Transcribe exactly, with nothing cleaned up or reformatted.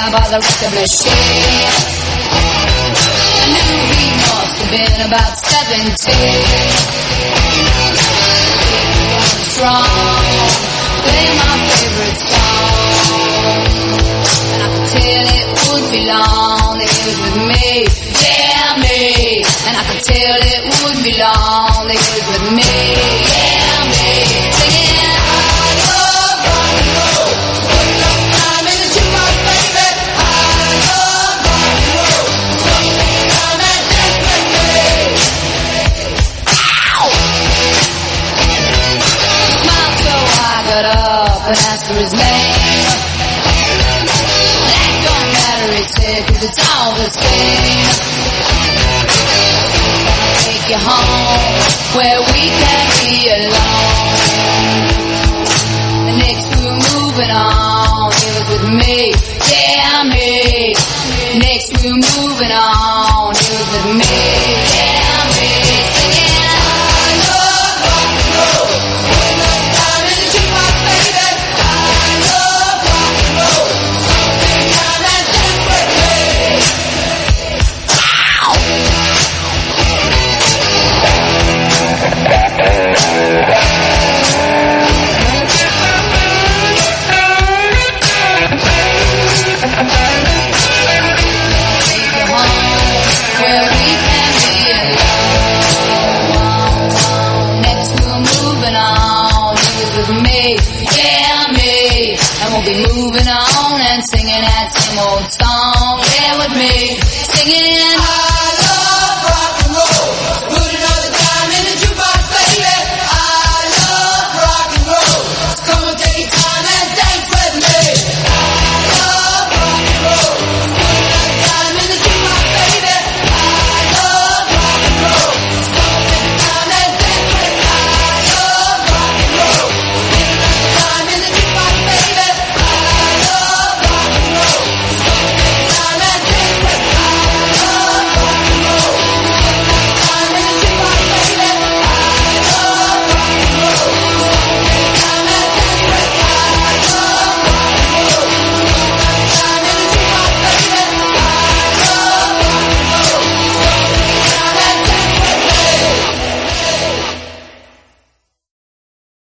by the record machine. I knew he must have been about seventeen. He was strong, playing my favorite song, and I could tell it would be long that he was with me, yeah me. And I could tell it would be long that he was with me, yeah me. Singing I love rock and roll, spend enough time in the jukebox, baby. I love rock and roll, spend time and dance with me. Ow! He smiled, so I got up and asked for his name. That don't matter, he said, 'cause it's all the same. Take you home where we can be alone. And next we were moving on, he was with me, yeah me. Next we were moving on, he was with me, yeah me. Singing I love rock and roll, spend enough time in the jukebox, baby. I love rock and roll, spend time and dance with me. Wow! Where we can be alone. Next we're moving on, he was with me, yeah me. And we'll be moving on and singing that same old song, yeah with me. Singing